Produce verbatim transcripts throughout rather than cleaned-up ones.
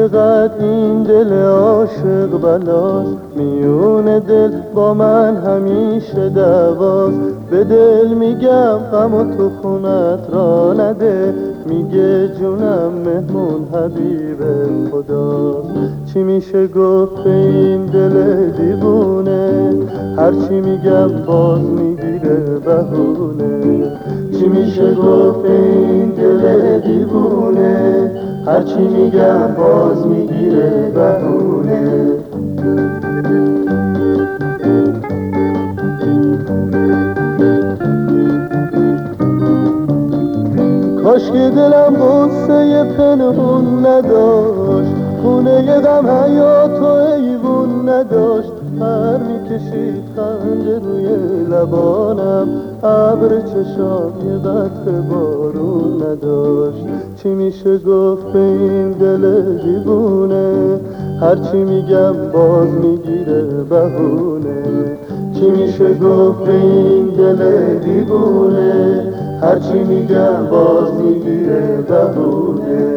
چقدر این دل عاشق بلاست، میون دل با من همیشه دعواست. به دل میگم غم و تو خونت را نده، میگه جونم مهمون حبیب خداست. چی میشه گفت به این دل دیوونه، هرچی میگم باز میگیره بهونه. چی میشه گفت به این دل دیوونه، هرچی میگم باز میگیره بهونه. کاش که دلم غصه پنهون نداشت، خونه غم حیات و ایوون نداشت. پر میکشید خنده روی لبانم، ابر چشام یه قطره بارون نداشت. چی میشه گفت به این دل دیوونه، هرچی میگم باز میگیره بهونه. چی میشه گفت به این دل دیوونه، هرچی میگم باز میگیره بهونه.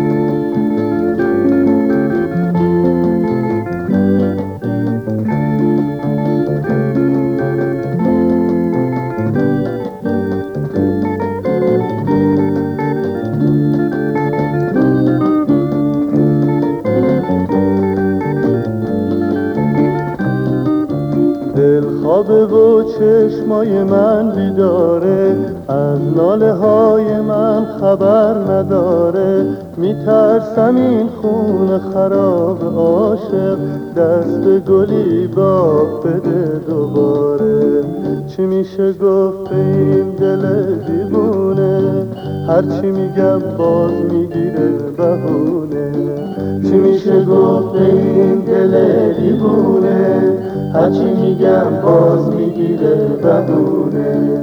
دل خوابه و چشمای من بیداره، از ناله های من خبر نداره. میترسم این خون خراب عاشق، دست گلی باغ بده دوباره. چی میشه گفت به این دل دیوونه، هرچی میگم باز میگیره بهونه. چی میشه گفت به این دل دیوونه، هرچی میگم باز میگیره بهونه.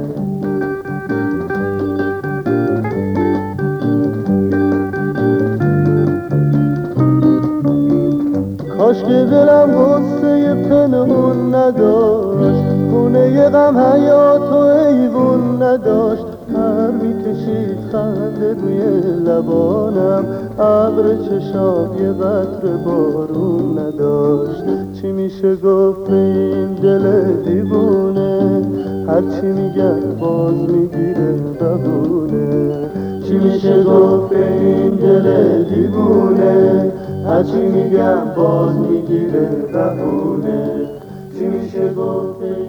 کاش که دلم غصه پنهون نداشت، خونه غم حیات و ایوون نداشت. پر میکشید خنده روی لبانم، ابر چشام یه قطره بارون نداشت. چی میشه گفت به این دل دیوونه، هرچی میگم باز میگیره بهونه. چی میشه گفت به این دل دیوونه، هرچی میگم باز میگیره بهونه. چی میشه گفت